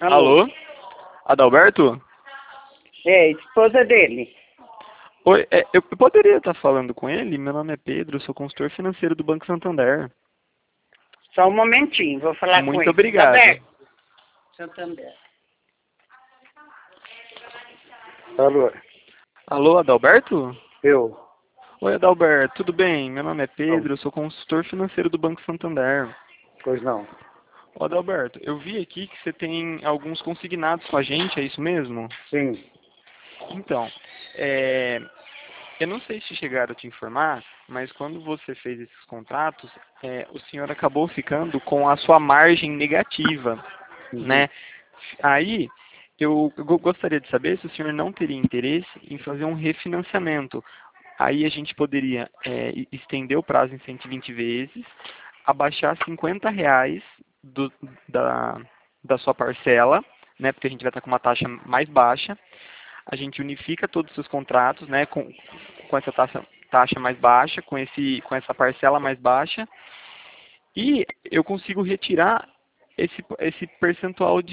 Alô? Alô? Adalberto? É, esposa dele. Oi, eu poderia estar falando com ele? Meu nome é Pedro, eu sou consultor financeiro do Banco Santander. Só um momentinho, vou falar com Muito ele. obrigado. Adalberto. Santander. Alô, Alô, Adalberto? eu. Oi, Adalberto, tudo bem? Meu nome é Não, Pedro, eu sou consultor financeiro do Banco Santander. pois não. Ô, Adalberto, eu vi aqui que você tem alguns consignados com a gente, é isso mesmo? Sim, Então, eu não sei se chegaram a te informar, mas quando você fez esses contratos, o senhor acabou ficando com a sua margem negativa, uhum. né? Aí, eu gostaria de saber se o senhor não teria interesse em fazer um refinanciamento. Aí a gente poderia estender o prazo em 120 vezes, abaixar R$ 50 da, da sua parcela, né? Porque a gente vai estar com uma taxa mais baixa. A gente unifica todos os seus contratos, né? Com essa taxa mais baixa, com essa parcela mais baixa. E eu consigo retirar esse percentual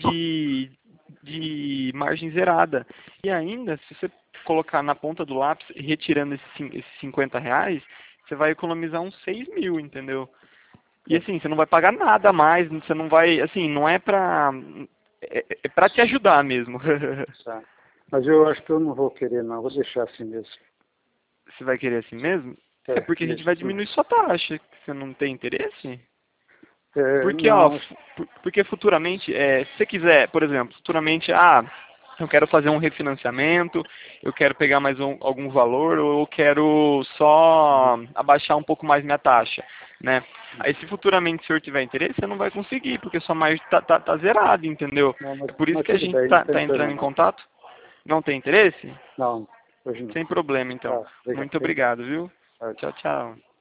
de margem zerada. E ainda, se você colocar na ponta do lápis, retirando esses R$ 50, você vai economizar uns 6 mil, entendeu? E assim, você não vai pagar nada a mais, você não vai, assim, não é pra... É pra te ajudar mesmo. Tá. Mas eu acho que eu não vou querer, não. Vou deixar assim mesmo. Você vai querer assim mesmo? É É, porque a gente deixa vai assim. diminuir sua taxa. Você não tem interesse? É, Porque, ó, não, acho- porque futuramente, se você quiser, por exemplo, futuramente, eu quero fazer um refinanciamento, eu quero pegar mais algum valor, ou eu quero só abaixar um pouco mais minha taxa, né? Aí se futuramente o senhor tiver interesse, você não vai conseguir, porque sua margem tá zerada, entendeu? não, É por isso mas que a tudo gente bem, não tem tá entrando problema em não. contato. Não tem interesse? Não, hoje não. Sem problema, então. Tá, obrigado. Muito obrigado, viu? Tá. Tchau, tchau.